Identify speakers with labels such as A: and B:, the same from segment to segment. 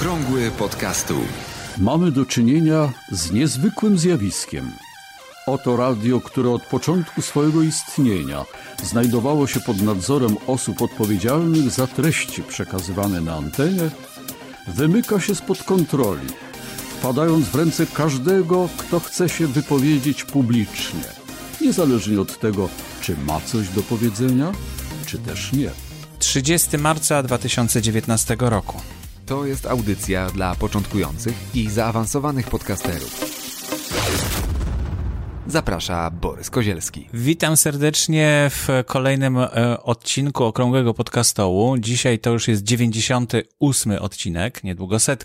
A: Okrągły podcastu.
B: Mamy do czynienia z niezwykłym zjawiskiem. Oto radio, które od początku swojego istnienia znajdowało się pod nadzorem osób odpowiedzialnych za treści przekazywane na antenie, wymyka się spod kontroli, wpadając w ręce każdego, kto chce się wypowiedzieć publicznie, niezależnie od tego, czy ma coś do powiedzenia, czy też nie.
C: 30 marca 2019 roku.
A: To jest audycja dla początkujących i zaawansowanych podcasterów. Zaprasza Borys Kozielski.
C: Witam serdecznie w kolejnym odcinku Okrągłego Podcastołu. Dzisiaj to już jest 98 odcinek, niedługo 100.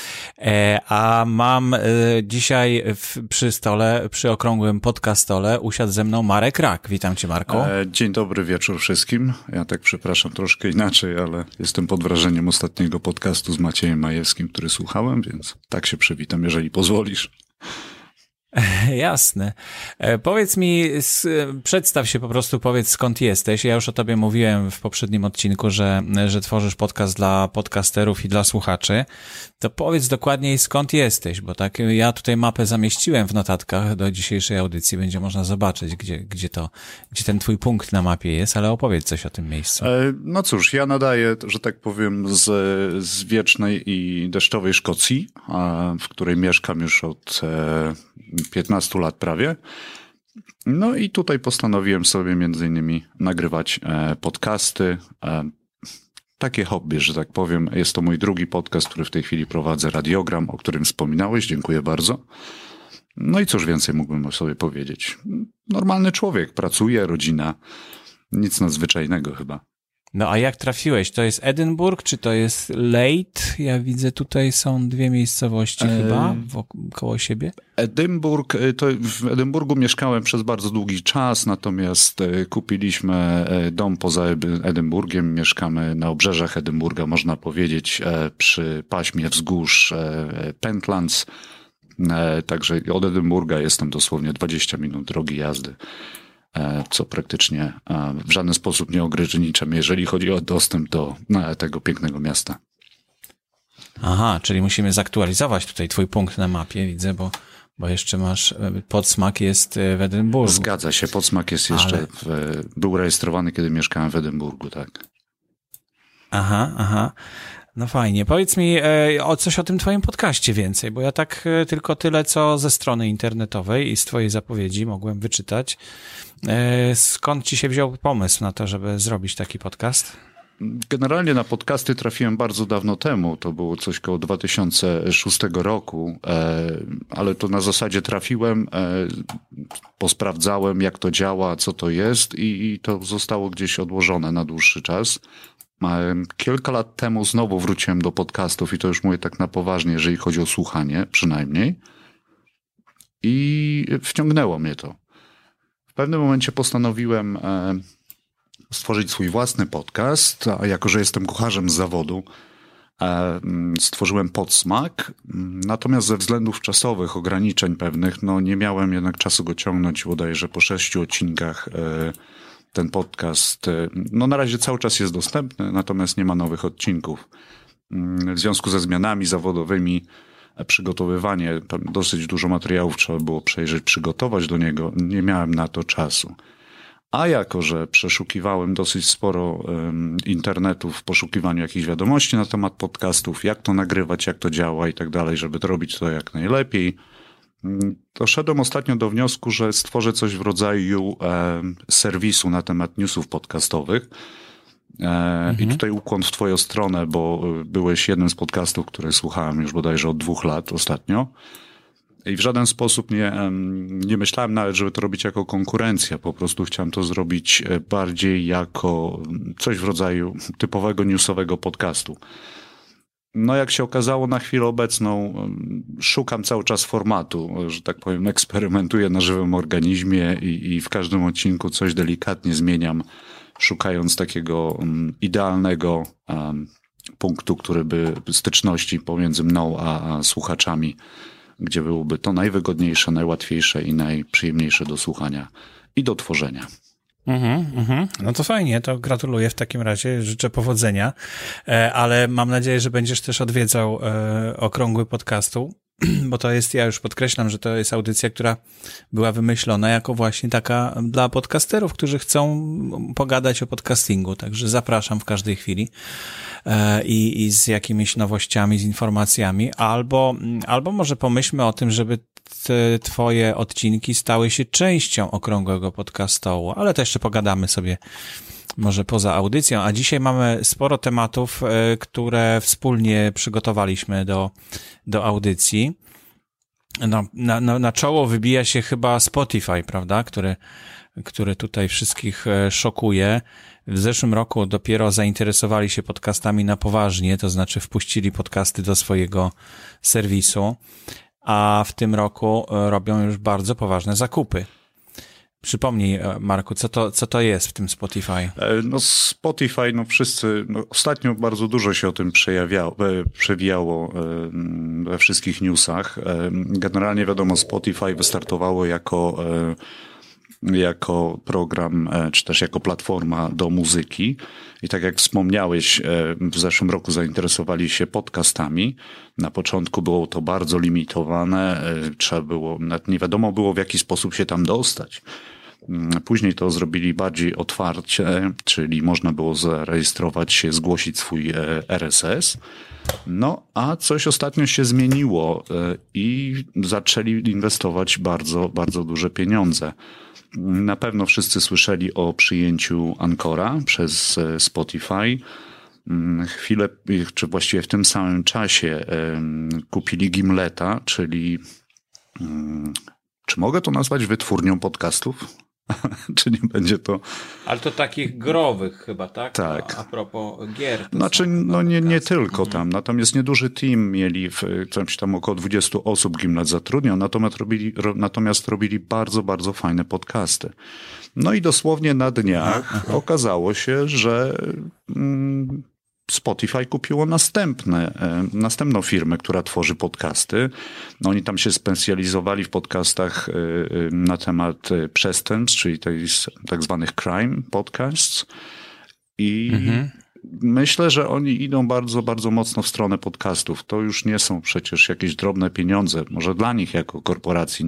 C: A mam dzisiaj przy stole, przy Okrągłym Podcastole usiadł ze mną Marek Rak. Witam cię, Marku.
D: Dzień dobry wieczór wszystkim. Ja tak przepraszam troszkę inaczej, ale jestem pod wrażeniem ostatniego podcastu z Maciejem Majewskim, który słuchałem, więc tak się przywitam, jeżeli pozwolisz.
C: Jasne. Powiedz mi, przedstaw się po prostu, powiedz skąd jesteś. Ja już o tobie mówiłem w poprzednim odcinku, że tworzysz podcast dla podcasterów i dla słuchaczy. To powiedz dokładniej skąd jesteś, bo tak ja tutaj mapę zamieściłem w notatkach do dzisiejszej audycji. Będzie można zobaczyć, gdzie ten twój punkt na mapie jest, ale opowiedz coś o tym miejscu.
D: No cóż, ja nadaję, że tak powiem, z wiecznej i deszczowej Szkocji, w której mieszkam już od 15 lat prawie. No i tutaj postanowiłem sobie między innymi nagrywać podcasty. Takie hobby, że tak powiem. Jest to mój drugi podcast, który w tej chwili prowadzę, Radiogram, o którym wspominałeś. Dziękuję bardzo. No i cóż więcej mógłbym sobie powiedzieć. Normalny człowiek, pracuje, rodzina. Nic nadzwyczajnego chyba.
C: No a jak trafiłeś? To jest Edynburg, czy to jest Leith? Ja widzę tutaj są dwie miejscowości chyba koło siebie.
D: Edynburg, w Edynburgu mieszkałem przez bardzo długi czas, natomiast kupiliśmy dom poza Edynburgiem. Mieszkamy na obrzeżach Edynburga, można powiedzieć, przy paśmie wzgórz Pentlands. Także od Edynburga jestem dosłownie 20 minut drogi jazdy, co praktycznie w żaden sposób nie ograniczam, jeżeli chodzi o dostęp do tego pięknego miasta.
C: Aha, czyli musimy zaktualizować tutaj twój punkt na mapie, widzę, bo jeszcze masz, Podsmak jest w Edynburgu.
D: Zgadza się, Podsmak jest jeszcze, był rejestrowany, kiedy mieszkałem w Edynburgu, tak.
C: Aha. No fajnie. Powiedz mi coś o tym twoim podcaście więcej, bo ja tak tylko tyle, co ze strony internetowej i z twojej zapowiedzi mogłem wyczytać. Skąd ci się wziął pomysł na to, żeby zrobić taki podcast?
D: Generalnie na podcasty trafiłem bardzo dawno temu, to było coś koło 2006 roku, ale to na zasadzie trafiłem, posprawdzałem jak to działa, co to jest i to zostało gdzieś odłożone na dłuższy czas. Kilka lat temu znowu wróciłem do podcastów i to już mówię tak na poważnie, jeżeli chodzi o słuchanie przynajmniej, i wciągnęło mnie to. W pewnym momencie postanowiłem stworzyć swój własny podcast, a jako że jestem kucharzem z zawodu, stworzyłem Podsmak, natomiast ze względów czasowych, ograniczeń pewnych, nie miałem jednak czasu go ciągnąć, bodajże po 6 odcinkach. Ten podcast, na razie cały czas jest dostępny, natomiast nie ma nowych odcinków. W związku ze zmianami zawodowymi, przygotowywanie, dosyć dużo materiałów trzeba było przejrzeć, przygotować do niego, nie miałem na to czasu. A jako że przeszukiwałem dosyć sporo internetu w poszukiwaniu jakichś wiadomości na temat podcastów, jak to nagrywać, jak to działa i tak dalej, żeby to robić to jak najlepiej, doszedłem ostatnio do wniosku, że stworzę coś w rodzaju serwisu na temat newsów podcastowych. I tutaj ukłon w twoją stronę, bo byłeś jednym z podcastów, które słuchałem już bodajże od 2 lat ostatnio. I w żaden sposób nie myślałem nawet, żeby to robić jako konkurencja. Po prostu chciałem to zrobić bardziej jako coś w rodzaju typowego newsowego podcastu. No jak się okazało, na chwilę obecną szukam cały czas formatu, że tak powiem, eksperymentuję na żywym organizmie i w każdym odcinku coś delikatnie zmieniam, szukając takiego idealnego punktu, który by styczności pomiędzy mną a słuchaczami, gdzie byłoby to najwygodniejsze, najłatwiejsze i najprzyjemniejsze do słuchania i do tworzenia.
C: No to fajnie, to gratuluję w takim razie, życzę powodzenia, ale mam nadzieję, że będziesz też odwiedzał Okrągły Podcastu, bo to jest, ja już podkreślam, że to jest audycja, która była wymyślona jako właśnie taka dla podcasterów, którzy chcą pogadać o podcastingu, także zapraszam w każdej chwili i z jakimiś nowościami, z informacjami, albo może pomyślmy o tym, żeby twoje odcinki stały się częścią Okrągłego Podcastu, ale to jeszcze pogadamy sobie może poza audycją, a dzisiaj mamy sporo tematów, które wspólnie przygotowaliśmy do audycji. No, na czoło wybija się chyba Spotify, prawda, który tutaj wszystkich szokuje. W zeszłym roku dopiero zainteresowali się podcastami na poważnie, to znaczy wpuścili podcasty do swojego serwisu, a w tym roku robią już bardzo poważne zakupy. Przypomnij, Marku, co to jest w tym Spotify?
D: No Spotify, wszyscy, ostatnio bardzo dużo się o tym przewijało we wszystkich newsach. Generalnie wiadomo, Spotify wystartowało jako program, czy też jako platforma do muzyki. I tak jak wspomniałeś, w zeszłym roku zainteresowali się podcastami. Na początku było to bardzo limitowane, trzeba było, nawet nie wiadomo było, w jaki sposób się tam dostać. Później to zrobili bardziej otwarcie, czyli można było zarejestrować się, zgłosić swój RSS. No, a coś ostatnio się zmieniło i zaczęli inwestować bardzo, bardzo duże pieniądze. Na pewno wszyscy słyszeli o przyjęciu Anchora przez Spotify. Chwilę, czy właściwie w tym samym czasie kupili Gimleta, czyli czy mogę to nazwać wytwórnią podcastów? Czy nie będzie to...
C: Ale to takich growych chyba, tak?
D: Tak.
C: A propos gier.
D: Znaczy, nie tylko tam. Natomiast nieduży team mieli, tam około 20 osób Gimlet zatrudniał, natomiast robili bardzo, bardzo fajne podcasty. No i dosłownie na dniach okazało się, że Spotify kupiło następną firmę, która tworzy podcasty. No, oni tam się specjalizowali w podcastach na temat przestępstw, czyli tak zwanych crime podcasts. I myślę, że oni idą bardzo, bardzo mocno w stronę podcastów. To już nie są przecież jakieś drobne pieniądze. Może dla nich jako korporacji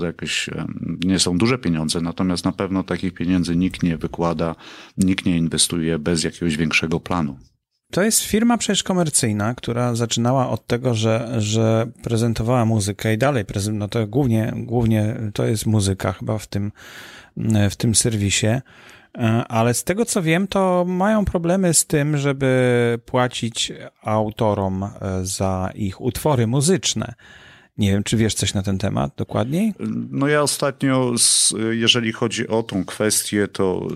D: nie są duże pieniądze, natomiast na pewno takich pieniędzy nikt nie wykłada, nikt nie inwestuje bez jakiegoś większego planu.
C: To jest firma przecież komercyjna, która zaczynała od tego, że prezentowała muzykę i dalej no to głównie to jest muzyka chyba w tym serwisie, ale z tego co wiem, to mają problemy z tym, żeby płacić autorom za ich utwory muzyczne. Nie wiem, czy wiesz coś na ten temat dokładniej?
D: No ja ostatnio, jeżeli chodzi o tą kwestię, to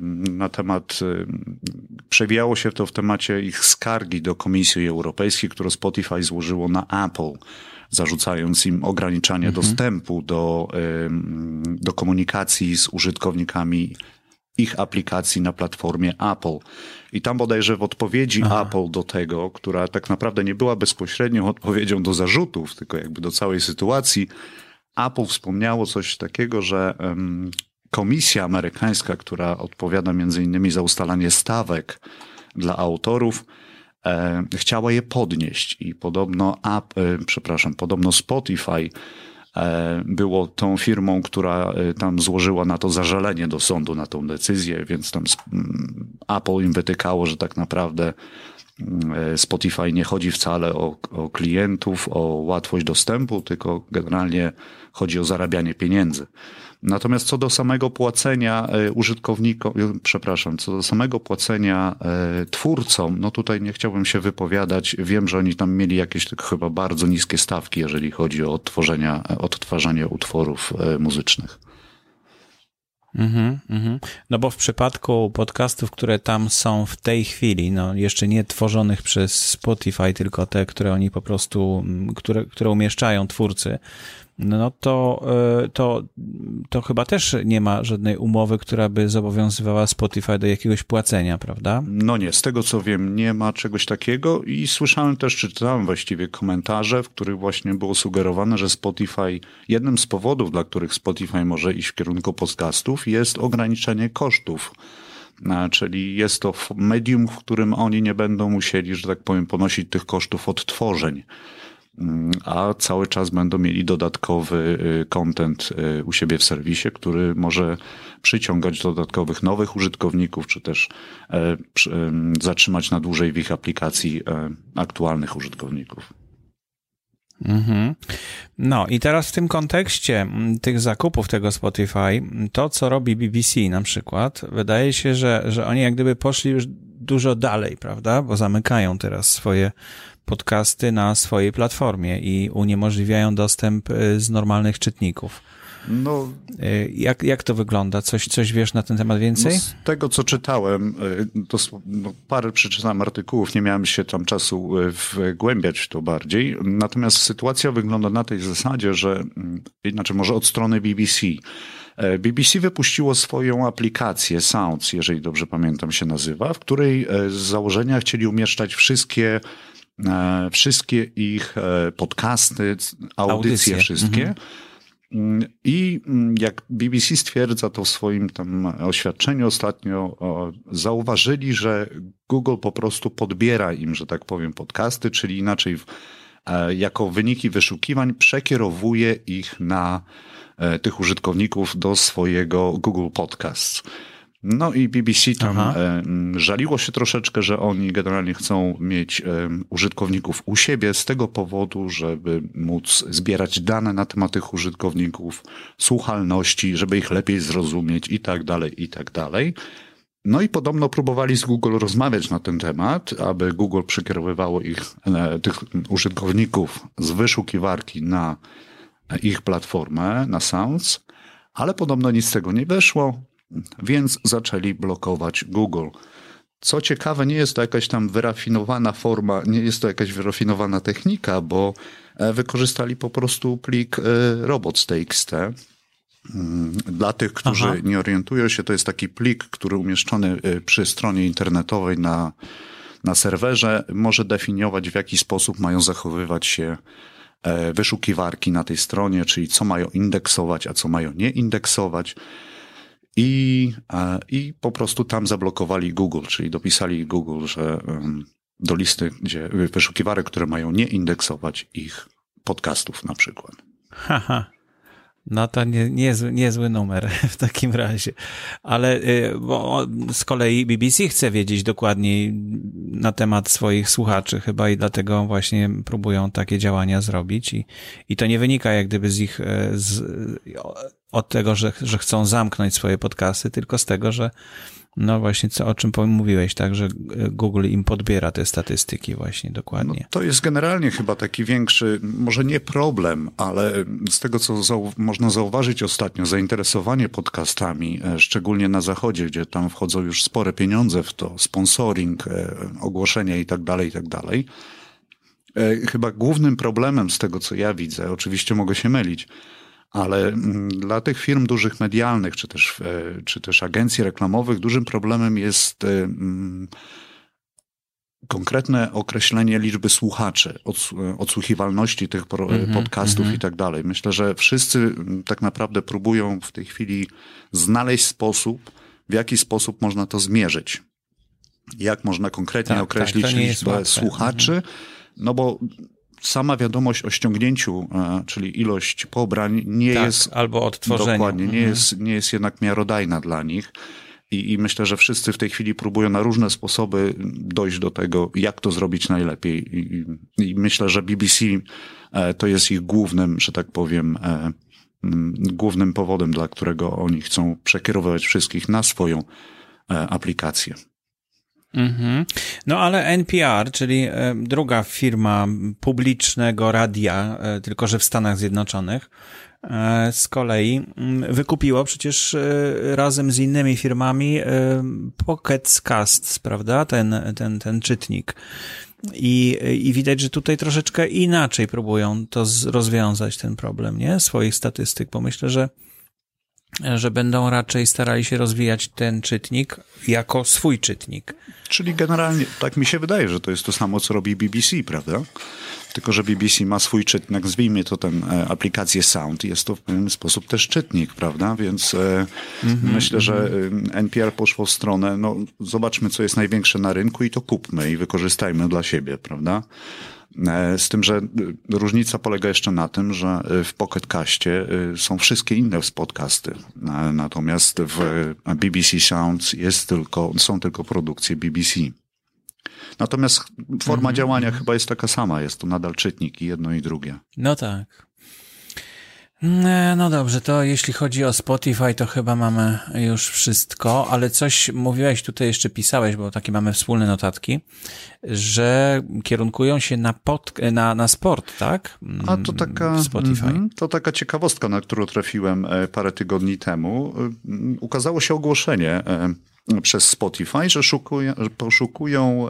D: przewijało się to w temacie ich skargi do Komisji Europejskiej, którą Spotify złożyło na Apple, zarzucając im ograniczanie dostępu do komunikacji z użytkownikami ich aplikacji na platformie Apple. I tam bodajże w odpowiedzi Apple do tego, która tak naprawdę nie była bezpośrednią odpowiedzią do zarzutów, tylko jakby do całej sytuacji, Apple wspomniało coś takiego, że komisja amerykańska, która odpowiada między innymi za ustalanie stawek dla autorów, chciała je podnieść i podobno Spotify było tą firmą, która tam złożyła na to zażalenie do sądu na tą decyzję, więc tam Apple im wytykało, że tak naprawdę Spotify nie chodzi wcale o klientów, o łatwość dostępu, tylko generalnie chodzi o zarabianie pieniędzy. Natomiast co do samego płacenia twórcom, no tutaj nie chciałbym się wypowiadać. Wiem, że oni tam mieli jakieś chyba bardzo niskie stawki, jeżeli chodzi o odtwarzanie utworów muzycznych.
C: No bo w przypadku podcastów, które tam są w tej chwili, no jeszcze nie tworzonych przez Spotify, tylko te, które oni po prostu, które umieszczają twórcy no to chyba też nie ma żadnej umowy, która by zobowiązywała Spotify do jakiegoś płacenia, prawda?
D: No nie, z tego co wiem, nie ma czegoś takiego i słyszałem też, czy czytałem właściwie komentarze, w których właśnie było sugerowane, że Spotify, jednym z powodów, dla których Spotify może iść w kierunku podcastów, jest ograniczenie kosztów. Czyli jest to medium, w którym oni nie będą musieli, że tak powiem, ponosić tych kosztów odtworzeń, a cały czas będą mieli dodatkowy content u siebie w serwisie, który może przyciągać dodatkowych nowych użytkowników, czy też zatrzymać na dłużej w ich aplikacji aktualnych użytkowników.
C: Mhm. No i teraz w tym kontekście tych zakupów tego Spotify, to co robi BBC na przykład, wydaje się, że oni jak gdyby poszli już dużo dalej, prawda? Bo zamykają teraz swoje podcasty na swojej platformie i uniemożliwiają dostęp z normalnych czytników.
D: No,
C: jak to wygląda? Coś wiesz na ten temat więcej?
D: No z tego, co czytałem, parę przeczytałem artykułów, nie miałem się tam czasu wgłębiać w to bardziej. Natomiast sytuacja wygląda na tej zasadzie, że, inaczej może od strony BBC. BBC wypuściło swoją aplikację Sounds, jeżeli dobrze pamiętam się nazywa, w której z założenia chcieli umieszczać wszystkie ich podcasty, audycje wszystkie. Mhm. I jak BBC stwierdza to w swoim tam oświadczeniu ostatnio, zauważyli, że Google po prostu podbiera im, że tak powiem, podcasty, czyli inaczej jako wyniki wyszukiwań przekierowuje ich na tych użytkowników do swojego Google Podcasts. No i BBC tam żaliło się troszeczkę, że oni generalnie chcą mieć użytkowników u siebie z tego powodu, żeby móc zbierać dane na temat tych użytkowników, słuchalności, żeby ich lepiej zrozumieć i tak dalej, i tak dalej. No i podobno próbowali z Google rozmawiać na ten temat, aby Google przekierowywało tych użytkowników z wyszukiwarki na ich platformę, na Sounds, ale podobno nic z tego nie wyszło. Więc zaczęli blokować Google. Co ciekawe, nie jest to jakaś tam wyrafinowana forma, nie jest to jakaś wyrafinowana technika, bo wykorzystali po prostu plik robots.txt. Dla tych, którzy nie orientują się, to jest taki plik, który umieszczony przy stronie internetowej na serwerze może definiować, w jaki sposób mają zachowywać się wyszukiwarki na tej stronie, czyli co mają indeksować, a co mają nie indeksować. I po prostu tam zablokowali Google, czyli dopisali Google, że do listy wyszukiwarek, które mają nie indeksować ich podcastów na przykład.
C: Haha. No to niezły numer w takim razie. Ale bo z kolei BBC chce wiedzieć dokładniej na temat swoich słuchaczy chyba i dlatego właśnie próbują takie działania zrobić i to nie wynika jak gdyby z ich od tego, że chcą zamknąć swoje podcasty, tylko z tego, że no właśnie o czym mówiłeś, tak, że Google im podbiera te statystyki właśnie dokładnie.
D: No, to jest generalnie chyba taki większy, może nie problem, ale z tego, co można zauważyć ostatnio, zainteresowanie podcastami, szczególnie na zachodzie, gdzie tam wchodzą już spore pieniądze w to, sponsoring, ogłoszenia i tak dalej, i tak dalej. Chyba głównym problemem z tego, co ja widzę, oczywiście mogę się mylić, ale dla tych firm dużych medialnych, czy też agencji reklamowych, dużym problemem jest konkretne określenie liczby słuchaczy, odsłuchiwalności tych podcastów i tak dalej. Myślę, że wszyscy tak naprawdę próbują w tej chwili znaleźć sposób, w jaki sposób można to zmierzyć. Jak można konkretnie określić liczbę słuchaczy, no bo sama wiadomość o ściągnięciu, czyli ilość pobrań nie jest
C: albo odtworzeniu.
D: Dokładnie, nie jest jednak miarodajna dla nich. I myślę, że wszyscy w tej chwili próbują na różne sposoby dojść do tego, jak to zrobić najlepiej. I myślę, że BBC to jest ich głównym, że tak powiem, głównym powodem, dla którego oni chcą przekierowywać wszystkich na swoją aplikację.
C: No ale NPR, czyli druga firma publicznego radia, tylko że w Stanach Zjednoczonych, z kolei wykupiło przecież razem z innymi firmami Pocket Casts, prawda? Ten czytnik. I widać, że tutaj troszeczkę inaczej próbują to rozwiązać ten problem, nie? Swoich statystyk, bo myślę, że będą raczej starali się rozwijać ten czytnik jako swój czytnik.
D: Czyli generalnie tak mi się wydaje, że to jest to samo, co robi BBC, prawda? Tylko że BBC ma swój czytnik, nazwijmy to aplikację Sound, jest to w pewien sposób też czytnik, prawda? Więc myślę, że NPR poszło w stronę, no zobaczmy, co jest największe na rynku i to kupmy i wykorzystajmy dla siebie, prawda? Z tym, że różnica polega jeszcze na tym, że w Pocket Castie są wszystkie inne podcasty. Natomiast w BBC Sounds są tylko produkcje BBC. Natomiast forma działania chyba jest taka sama. Jest to nadal czytnik i jedno i drugie.
C: No tak. No dobrze, to jeśli chodzi o Spotify, to chyba mamy już wszystko, ale coś mówiłeś, tutaj jeszcze pisałeś, bo takie mamy wspólne notatki, że kierunkują się na sport, tak?
D: A to taka,
C: Spotify.
D: To taka ciekawostka, na którą trafiłem parę tygodni temu. Ukazało się ogłoszenie przez Spotify, że poszukują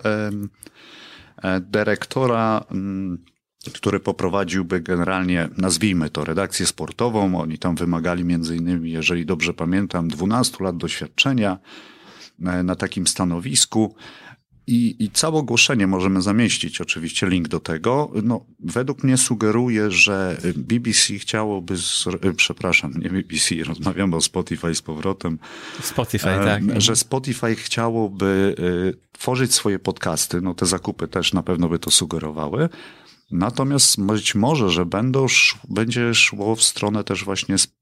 D: dyrektora, który poprowadziłby generalnie, nazwijmy to, redakcję sportową. Oni tam wymagali między innymi, jeżeli dobrze pamiętam, 12 lat doświadczenia na takim stanowisku. I całe ogłoszenie możemy zamieścić, oczywiście link do tego. No, według mnie sugeruje, że BBC chciałoby, przepraszam, nie BBC, rozmawiamy o Spotify z powrotem.
C: Spotify, tak.
D: Że Spotify chciałoby tworzyć swoje podcasty, no te zakupy też na pewno by to sugerowały. Natomiast być może, że będzie szło w stronę też właśnie z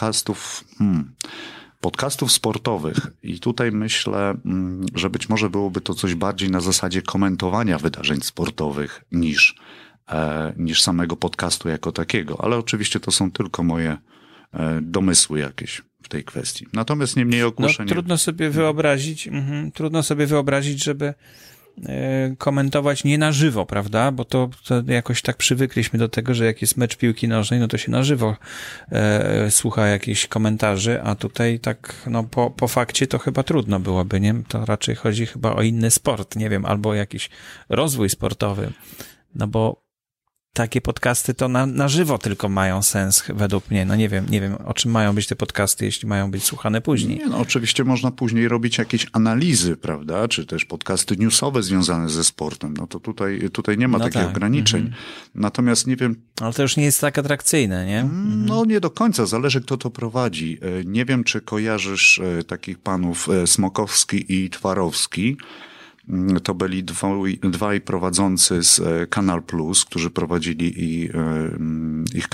D: podcastów sportowych. I tutaj myślę, że być może byłoby to coś bardziej na zasadzie komentowania wydarzeń sportowych niż samego podcastu jako takiego. Ale oczywiście to są tylko moje domysły jakieś w tej kwestii. Natomiast niemniej ogłoszenie...
C: No, trudno sobie wyobrazić, żeby komentować nie na żywo, prawda? Bo to jakoś tak przywykliśmy do tego, że jak jest mecz piłki nożnej, no to się na żywo słucha jakichś komentarzy, a tutaj tak no po fakcie to chyba trudno byłoby, nie? To raczej chodzi chyba o inny sport, nie wiem, albo jakiś rozwój sportowy, no bo takie podcasty to na żywo tylko mają sens według mnie. No nie wiem, o czym mają być te podcasty, jeśli mają być słuchane później.
D: Nie, no oczywiście można później robić jakieś analizy, prawda, czy też podcasty newsowe związane ze sportem. No to tutaj nie ma takich ograniczeń. Natomiast nie wiem...
C: Ale to już nie jest tak atrakcyjne, nie?
D: No nie do końca, zależy kto to prowadzi. Nie wiem, czy kojarzysz takich panów Smokowski i Twarowski. To byli dwaj prowadzący z Kanal Plus, którzy prowadzili ich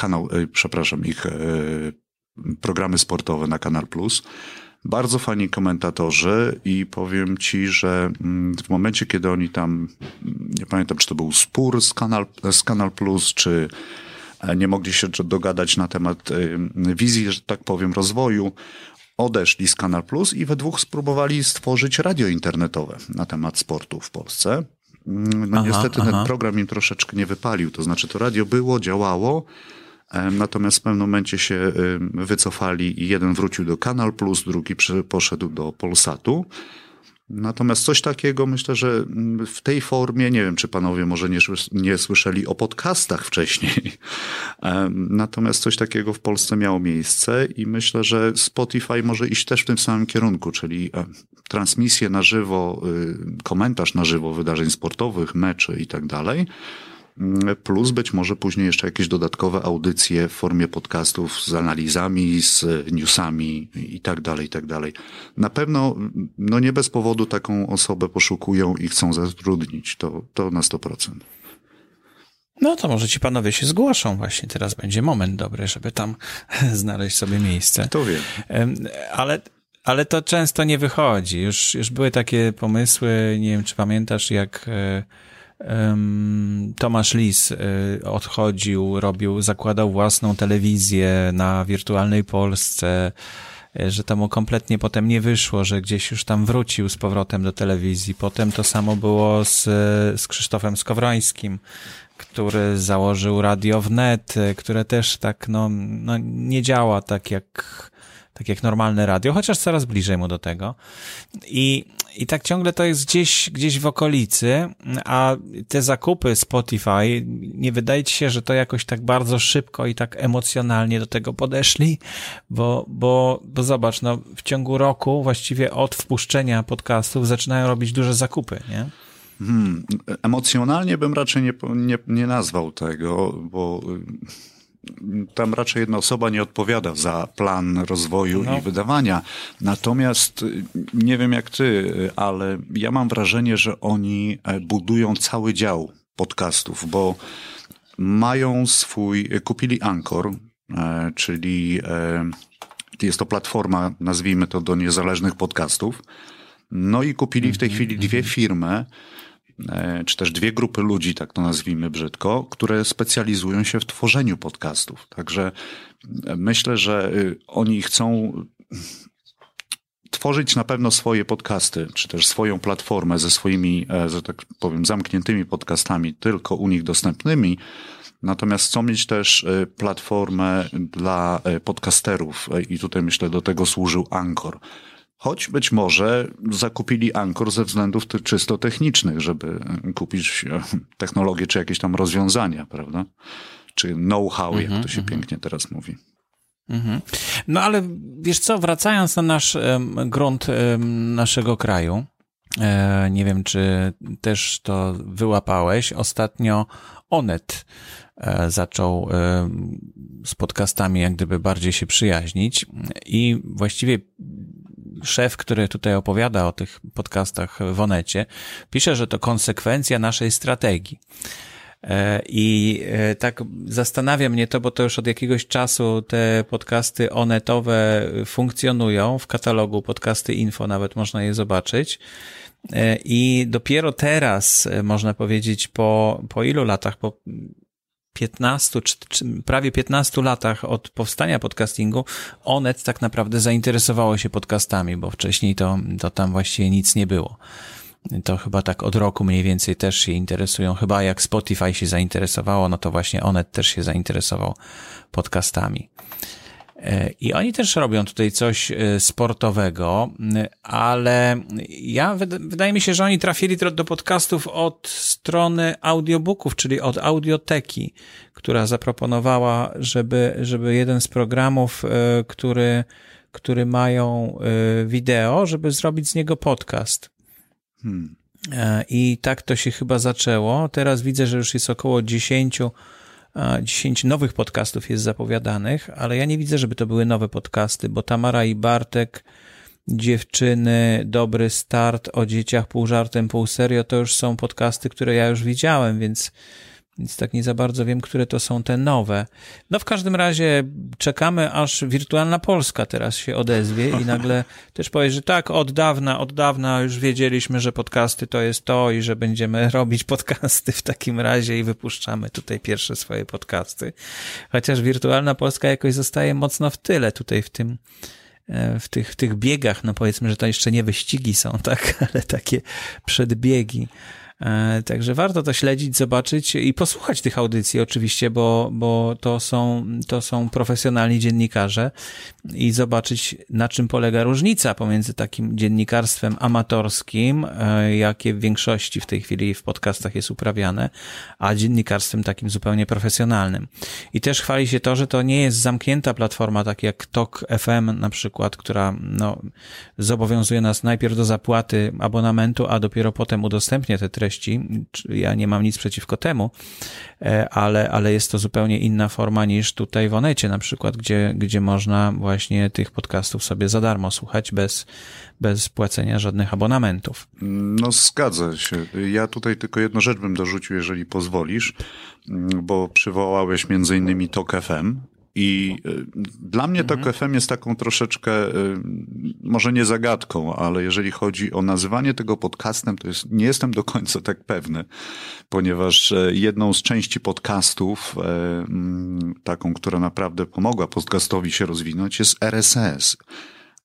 D: programy sportowe na Kanal Plus. Bardzo fajni komentatorzy i powiem ci, że w momencie, kiedy oni tam, nie pamiętam, czy to był spór z Kanal Plus, czy nie mogli się dogadać na temat wizji, że tak powiem, rozwoju, odeszli z Kanal Plus i we dwóch spróbowali stworzyć radio internetowe na temat sportu w Polsce. No niestety ten program im troszeczkę nie wypalił, to znaczy to radio działało, natomiast w pewnym momencie się wycofali i jeden wrócił do Kanal Plus, drugi poszedł do Polsatu. Natomiast coś takiego myślę, że w tej formie, nie wiem, czy panowie może nie słyszeli o podcastach wcześniej, natomiast coś takiego w Polsce miało miejsce i myślę, że Spotify może iść też w tym samym kierunku, czyli transmisję na żywo, komentarz na żywo wydarzeń sportowych, meczy i tak dalej, plus być może później jeszcze jakieś dodatkowe audycje w formie podcastów z analizami, z newsami i tak dalej, i tak dalej. Na pewno, no nie bez powodu taką osobę poszukują i chcą zatrudnić, to na 100%.
C: No to może ci panowie się zgłoszą właśnie, teraz będzie moment dobry, żeby tam znaleźć sobie miejsce.
D: Kto wie.
C: Ale to często nie wychodzi. Już były takie pomysły, nie wiem czy pamiętasz, jak Tomasz Lis odchodził, zakładał własną telewizję na wirtualnej Polsce, że to mu kompletnie potem nie wyszło, że gdzieś już tam wrócił z powrotem do telewizji. Potem to samo było z Krzysztofem Skowrońskim, który założył Radio Wnet, które też tak no nie działa tak jak normalne radio, chociaż coraz bliżej mu do tego. I I tak ciągle to jest gdzieś w okolicy, a te zakupy Spotify, nie wydaje ci się, że to jakoś tak bardzo szybko i tak emocjonalnie do tego podeszli? Bo zobacz, no w ciągu roku właściwie od wpuszczenia podcastów zaczynają robić duże zakupy, nie?
D: Emocjonalnie bym raczej nie nazwał tego, bo tam raczej jedna osoba nie odpowiada za plan rozwoju i wydawania. Natomiast nie wiem jak ty, ale ja mam wrażenie, że oni budują cały dział podcastów, bo mają kupili Anchor, czyli jest to platforma, nazwijmy to, do niezależnych podcastów. No i kupili w tej chwili dwie firmy, czy też dwie grupy ludzi, tak to nazwijmy brzydko, które specjalizują się w tworzeniu podcastów. Także myślę, że oni chcą tworzyć na pewno swoje podcasty, czy też swoją platformę ze swoimi, że tak powiem, zamkniętymi podcastami, tylko u nich dostępnymi. Natomiast chcą mieć też platformę dla podcasterów i tutaj myślę, do tego służył Anchor. Choć być może zakupili Anchor ze względów czysto technicznych, żeby kupić technologię czy jakieś tam rozwiązania, prawda? Czy know-how, jak to się pięknie teraz mówi.
C: No ale wiesz co, wracając na nasz grunt naszego kraju, nie wiem, czy też to wyłapałeś, ostatnio Onet zaczął z podcastami jak gdyby bardziej się przyjaźnić i właściwie szef, który tutaj opowiada o tych podcastach w Onecie, pisze, że to konsekwencja naszej strategii. I tak zastanawia mnie to, bo to już od jakiegoś czasu te podcasty onetowe funkcjonują. W katalogu Podcasty Info nawet można je zobaczyć. I dopiero teraz, można powiedzieć, po ilu latach, po 15, czy prawie 15 latach od powstania podcastingu, Onet tak naprawdę zainteresowało się podcastami, bo wcześniej to tam właściwie nic nie było. To chyba tak od roku mniej więcej też się interesują. Chyba jak Spotify się zainteresowało, no to właśnie Onet też się zainteresował podcastami. I oni też robią tutaj coś sportowego, ale wydaje mi się, że oni trafili do podcastów od strony audiobooków, czyli od Audioteki, która zaproponowała, żeby jeden z programów, który mają wideo, żeby zrobić z niego podcast. I tak to się chyba zaczęło. Teraz widzę, że już jest około 10 nowych podcastów jest zapowiadanych, ale ja nie widzę, żeby to były nowe podcasty, bo Tamara i Bartek, Dziewczyny, Dobry Start, o dzieciach pół żartem, pół serio, to już są podcasty, które ja już widziałem, więc tak nie za bardzo wiem, które to są te nowe. No w każdym razie czekamy, aż Wirtualna Polska teraz się odezwie i nagle też powie, że tak, od dawna już wiedzieliśmy, że podcasty to jest to i że będziemy robić podcasty w takim razie i wypuszczamy tutaj pierwsze swoje podcasty. Chociaż Wirtualna Polska jakoś zostaje mocno w tyle tutaj w tych biegach, no powiedzmy, że to jeszcze nie wyścigi są, tak, ale takie przedbiegi. Także warto to śledzić, zobaczyć i posłuchać tych audycji oczywiście, bo to są profesjonalni dziennikarze i zobaczyć, na czym polega różnica pomiędzy takim dziennikarstwem amatorskim, jakie w większości w tej chwili w podcastach jest uprawiane, a dziennikarstwem takim zupełnie profesjonalnym. I też chwali się to, że to nie jest zamknięta platforma, tak jak Tok FM na przykład, która zobowiązuje nas najpierw do zapłaty abonamentu, a dopiero potem udostępnia te treści. Ja nie mam nic przeciwko temu, ale jest to zupełnie inna forma niż tutaj w Onecie na przykład, gdzie można właśnie tych podcastów sobie za darmo słuchać bez płacenia żadnych abonamentów.
D: No zgadza się. Ja tutaj tylko jedną rzecz bym dorzucił, jeżeli pozwolisz, bo przywołałeś między innymi Tok FM. I dla mnie Tok FM jest taką troszeczkę, może nie zagadką, ale jeżeli chodzi o nazywanie tego podcastem, to nie jestem do końca tak pewny, ponieważ jedną z części podcastów, taką, która naprawdę pomogła podcastowi się rozwinąć, jest RSS.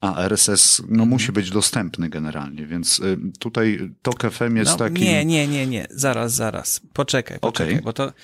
D: A RSS musi być dostępny generalnie, więc tutaj Tok FM jest takim...
C: Nie. Zaraz. Poczekaj, bo to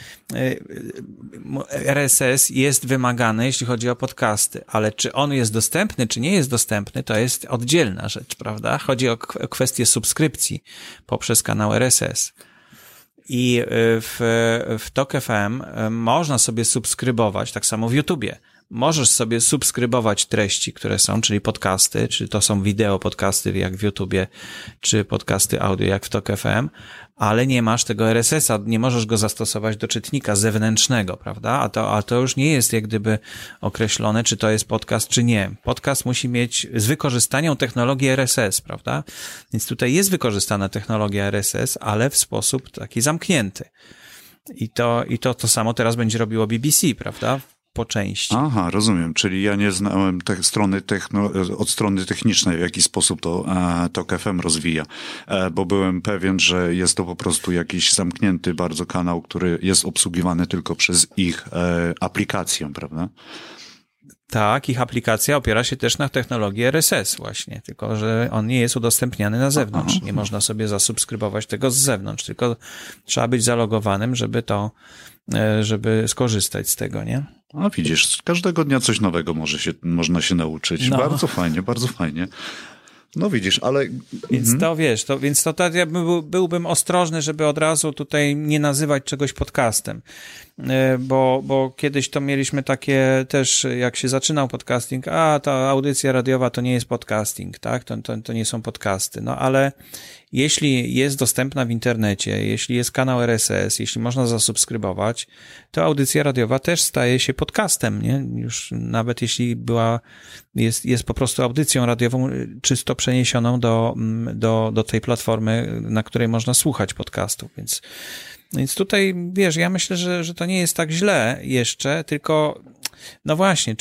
C: RSS jest wymagany, jeśli chodzi o podcasty, ale czy on jest dostępny, czy nie jest dostępny, to jest oddzielna rzecz, prawda? Chodzi o kwestię subskrypcji poprzez kanał RSS. I w Tok FM można sobie subskrybować, tak samo w YouTubie. Możesz sobie subskrybować treści, które są, czyli podcasty, czy to są wideo podcasty jak w YouTubie, czy podcasty audio jak w Tok FM, ale nie masz tego RSS-a, nie możesz go zastosować do czytnika zewnętrznego, prawda? A to już nie jest jak gdyby określone, czy to jest podcast, czy nie. Podcast musi mieć z wykorzystaniem technologii RSS, prawda? Więc tutaj jest wykorzystana technologia RSS, ale w sposób taki zamknięty. I to samo teraz będzie robiło BBC, prawda? Po części.
D: Aha, rozumiem, czyli ja nie znałem od strony technicznej, w jaki sposób to Tok FM rozwija, bo byłem pewien, że jest to po prostu jakiś zamknięty bardzo kanał, który jest obsługiwany tylko przez ich aplikację, prawda?
C: Tak, ich aplikacja opiera się też na technologii RSS właśnie, tylko że on nie jest udostępniany na zewnątrz. Aha. Nie można sobie zasubskrybować tego z zewnątrz, tylko trzeba być zalogowanym, żeby skorzystać z tego, nie?
D: A widzisz, każdego dnia coś nowego można się nauczyć. No. Bardzo fajnie. No widzisz, ale...
C: Więc ja byłbym ostrożny, żeby od razu tutaj nie nazywać czegoś podcastem, bo kiedyś to mieliśmy takie też, jak się zaczynał podcasting, ta audycja radiowa to nie jest podcasting, tak? To nie są podcasty, no ale jeśli jest dostępna w internecie, jeśli jest kanał RSS, jeśli można zasubskrybować, to audycja radiowa też staje się podcastem, nie? Już nawet jeśli jest po prostu audycją radiową czysto przeniesioną do tej platformy, na której można słuchać podcastów, więc tutaj, wiesz, ja myślę, że to nie jest tak źle jeszcze, tylko no właśnie,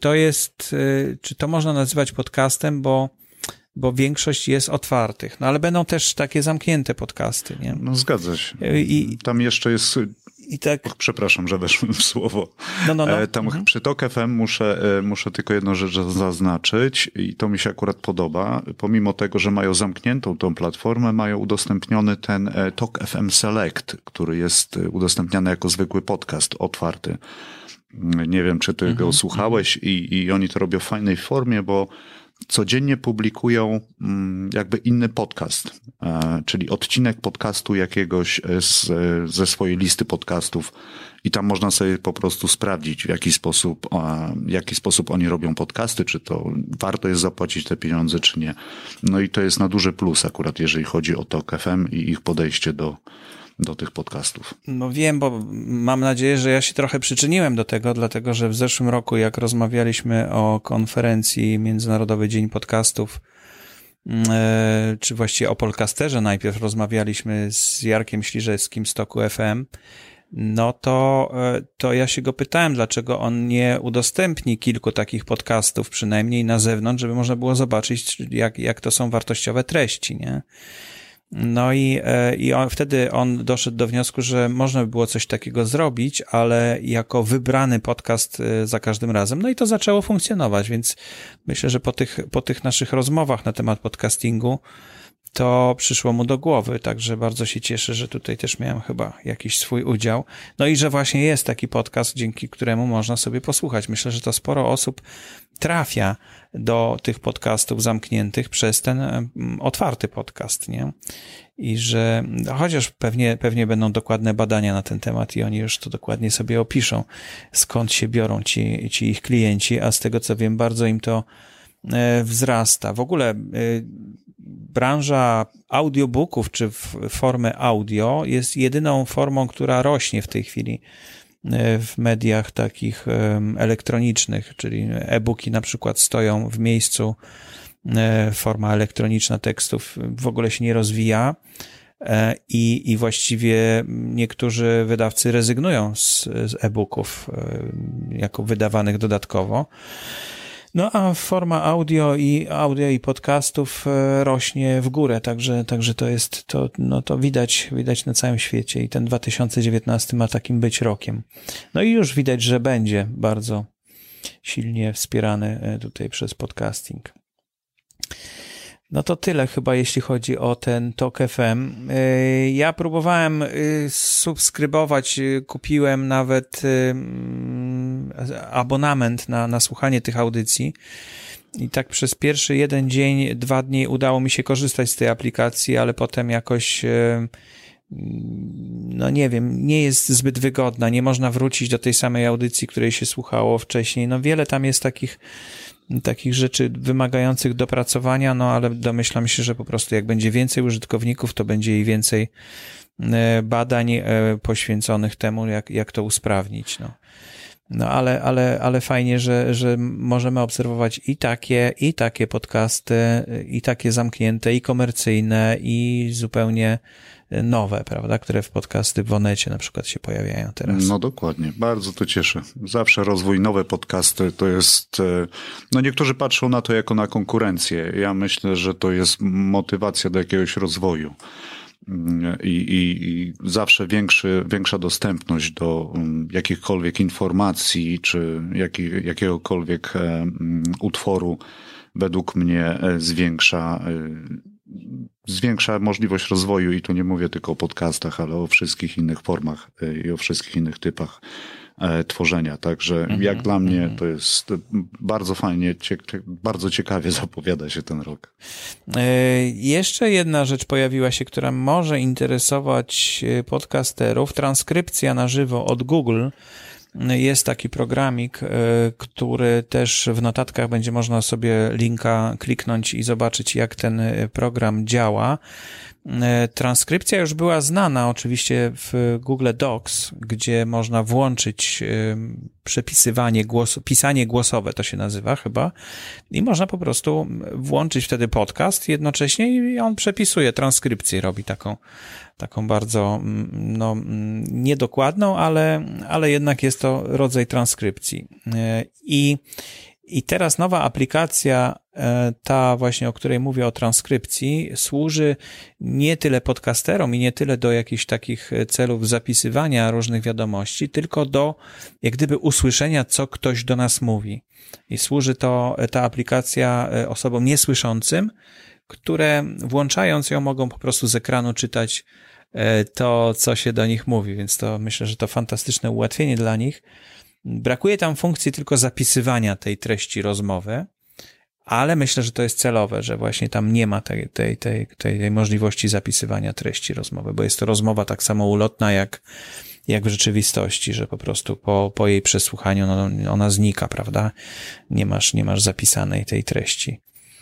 C: czy to można nazywać podcastem, bo większość jest otwartych, no ale będą też takie zamknięte podcasty, nie?
D: No zgadza się. Tam jeszcze jest... Przepraszam, że weszłem w słowo. Tam przy Tok FM muszę tylko jedną rzecz zaznaczyć i to mi się akurat podoba. Pomimo tego, że mają zamkniętą tą platformę, mają udostępniony ten Tok FM Select, który jest udostępniany jako zwykły podcast otwarty. Nie wiem, czy ty go słuchałeś i oni to robią w fajnej formie, bo codziennie publikują jakby inny podcast, czyli odcinek podcastu jakiegoś ze swojej listy podcastów i tam można sobie po prostu sprawdzić, w jaki sposób oni robią podcasty, czy to warto jest zapłacić te pieniądze, czy nie. No i to jest na duży plus akurat, jeżeli chodzi o Tok FM i ich podejście do tych podcastów.
C: No wiem, bo mam nadzieję, że ja się trochę przyczyniłem do tego, dlatego że w zeszłym roku, jak rozmawialiśmy o konferencji Międzynarodowy Dzień Podcastów, czy właściwie o Polcasterze najpierw rozmawialiśmy z Jarkiem Śliżewskim z Toku FM, no to ja się go pytałem, dlaczego on nie udostępni kilku takich podcastów przynajmniej na zewnątrz, żeby można było zobaczyć, jak to są wartościowe treści, nie? No i wtedy on doszedł do wniosku, że można by było coś takiego zrobić, ale jako wybrany podcast za każdym razem. No i to zaczęło funkcjonować, więc myślę, że po tych naszych rozmowach na temat podcastingu to przyszło mu do głowy, także bardzo się cieszę, że tutaj też miałem chyba jakiś swój udział. No i że właśnie jest taki podcast, dzięki któremu można sobie posłuchać. Myślę, że to sporo osób trafia do tych podcastów zamkniętych przez ten otwarty podcast, nie? I że chociaż pewnie będą dokładne badania na ten temat i oni już to dokładnie sobie opiszą, skąd się biorą ci ich klienci, a z tego co wiem, bardzo im to wzrasta. W ogóle branża audiobooków czy formy audio jest jedyną formą, która rośnie w tej chwili w mediach takich elektronicznych, czyli e-booki na przykład stoją w miejscu, forma elektroniczna tekstów w ogóle się nie rozwija i właściwie niektórzy wydawcy rezygnują z e-booków jako wydawanych dodatkowo. No a forma audio i podcastów rośnie w górę, także to widać na całym świecie i ten 2019 ma takim być rokiem. No i już widać, że będzie bardzo silnie wspierany tutaj przez podcasting. No to tyle chyba, jeśli chodzi o ten Tok FM. Ja próbowałem subskrybować, kupiłem nawet abonament na słuchanie tych audycji i tak przez pierwszy 1 dzień, 2 dni udało mi się korzystać z tej aplikacji, ale potem jakoś no nie wiem, nie jest zbyt wygodna, nie można wrócić do tej samej audycji, której się słuchało wcześniej. No wiele tam jest takich rzeczy wymagających dopracowania, no ale domyślam się, że po prostu jak będzie więcej użytkowników, to będzie i więcej badań poświęconych temu, jak to usprawnić, no ale fajnie, że możemy obserwować i takie podcasty, i takie zamknięte, i komercyjne, i zupełnie nowe, prawda, które w podcasty w Onecie na przykład się pojawiają teraz.
D: No dokładnie, bardzo to cieszy. Zawsze rozwój, nowe podcasty to jest, no niektórzy patrzą na to jako na konkurencję. Ja myślę, że to jest motywacja do jakiegoś rozwoju. I zawsze większa dostępność do jakichkolwiek informacji, czy jakiegokolwiek utworu według mnie zwiększa możliwość rozwoju i tu nie mówię tylko o podcastach, ale o wszystkich innych formach i o wszystkich innych typach tworzenia. Także jak dla mnie to jest bardzo fajnie, bardzo ciekawie zapowiada się ten rok.
C: Jeszcze jedna rzecz pojawiła się, która może interesować podcasterów. Transkrypcja na żywo od Google. Jest taki programik, który też w notatkach będzie można sobie linka kliknąć i zobaczyć, jak ten program działa. Transkrypcja już była znana oczywiście w Google Docs, gdzie można włączyć przepisywanie pisanie głosowe, to się nazywa chyba, i można po prostu włączyć wtedy podcast jednocześnie i on przepisuje transkrypcję, robi taką bardzo niedokładną, ale jednak jest to rodzaj transkrypcji. I teraz nowa aplikacja, ta właśnie, o której mówię, o transkrypcji, służy nie tyle podcasterom i nie tyle do jakichś takich celów zapisywania różnych wiadomości, tylko do jak gdyby usłyszenia, co ktoś do nas mówi. I służy ta aplikacja osobom niesłyszącym, które włączając ją mogą po prostu z ekranu czytać to, co się do nich mówi, więc to myślę, że to fantastyczne ułatwienie dla nich. Brakuje tam funkcji tylko zapisywania tej treści rozmowy, ale myślę, że to jest celowe, że właśnie tam nie ma tej możliwości zapisywania treści rozmowy, bo jest to rozmowa tak samo ulotna jak w rzeczywistości, że po prostu po jej przesłuchaniu ona znika, prawda? Nie masz zapisanej tej treści.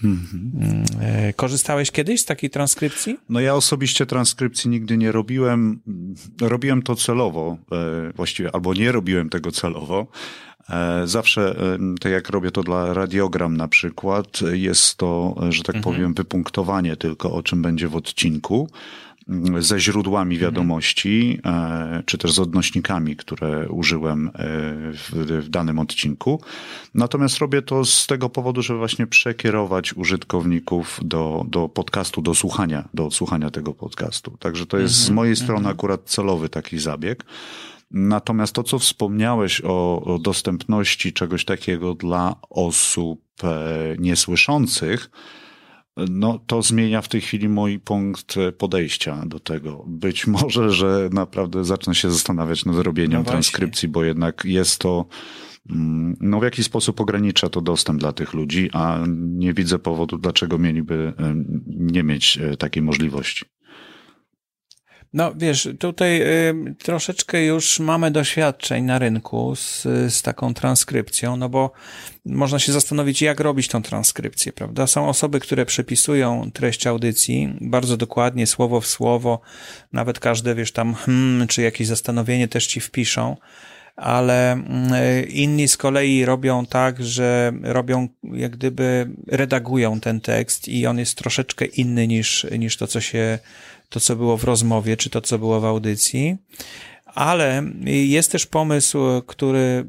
C: Korzystałeś kiedyś z takiej transkrypcji?
D: No ja osobiście transkrypcji nigdy nie robiłem. Robiłem to celowo właściwie, albo nie robiłem tego celowo. Zawsze, tak jak robię to dla radiogram na przykład, jest to, że tak powiem, wypunktowanie tylko, o czym będzie w odcinku, ze źródłami wiadomości, czy też z odnośnikami, które użyłem w danym odcinku. Natomiast robię to z tego powodu, żeby właśnie przekierować użytkowników do podcastu, do słuchania tego podcastu. Także to jest z mojej strony akurat celowy taki zabieg. Natomiast to, co wspomniałeś o dostępności czegoś takiego dla osób niesłyszących, no to zmienia w tej chwili mój punkt podejścia do tego. Być może, że naprawdę zacznę się zastanawiać nad robieniem transkrypcji, bo jednak jest to, no w jakiś sposób ogranicza to dostęp dla tych ludzi, a nie widzę powodu, dlaczego mieliby nie mieć takiej możliwości.
C: No wiesz, tutaj troszeczkę już mamy doświadczeń na rynku z taką transkrypcją, no bo można się zastanowić, jak robić tą transkrypcję, prawda? Są osoby, które przepisują treść audycji bardzo dokładnie, słowo w słowo, nawet każde, wiesz, tam czy jakieś zastanowienie też ci wpiszą, ale inni z kolei robią tak, że jak gdyby redagują ten tekst i on jest troszeczkę inny niż to, co było w rozmowie, czy to, co było w audycji, ale jest też pomysł, który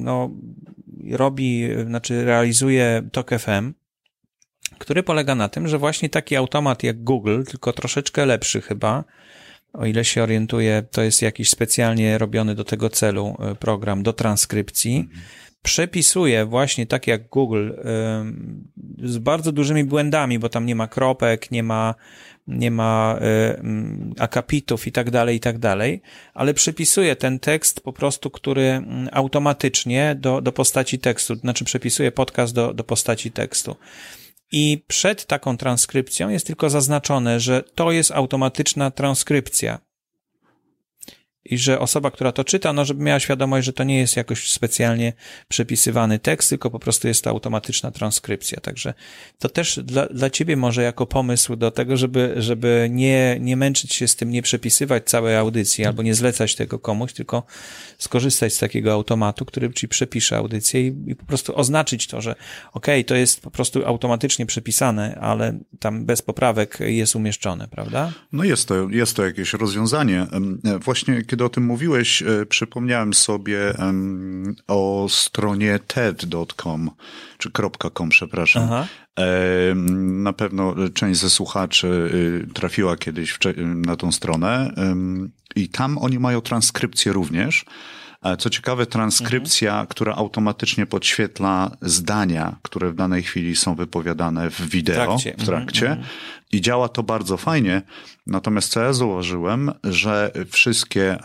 C: realizuje Tok FM, który polega na tym, że właśnie taki automat jak Google, tylko troszeczkę lepszy chyba, o ile się orientuję, to jest jakiś specjalnie robiony do tego celu program do transkrypcji, przepisuje właśnie tak jak Google z bardzo dużymi błędami, bo tam nie ma kropek, nie ma akapitów i tak dalej, ale przepisuje ten tekst po prostu, który automatycznie do postaci tekstu, znaczy przepisuje podcast do postaci tekstu. I przed taką transkrypcją jest tylko zaznaczone, że to jest automatyczna transkrypcja. I że osoba, która to czyta, no żeby miała świadomość, że to nie jest jakoś specjalnie przepisywany tekst, tylko po prostu jest to automatyczna transkrypcja. Także to też dla ciebie może jako pomysł do tego, żeby nie męczyć się z tym, nie przepisywać całej audycji albo nie zlecać tego komuś, tylko skorzystać z takiego automatu, który ci przepisze audycję i po prostu oznaczyć to, że okej, to jest po prostu automatycznie przepisane, ale tam bez poprawek jest umieszczone, prawda?
D: No jest to jakieś rozwiązanie. Właśnie kiedy o tym mówiłeś, przypomniałem sobie o stronie ted.com, czy .com, przepraszam. Aha. Na pewno część ze słuchaczy trafiła kiedyś na tą stronę i tam oni mają transkrypcję również. Co ciekawe, transkrypcja, która automatycznie podświetla zdania, które w danej chwili są wypowiadane w wideo, w trakcie. I działa to bardzo fajnie. Natomiast co ja zauważyłem, że wszystkie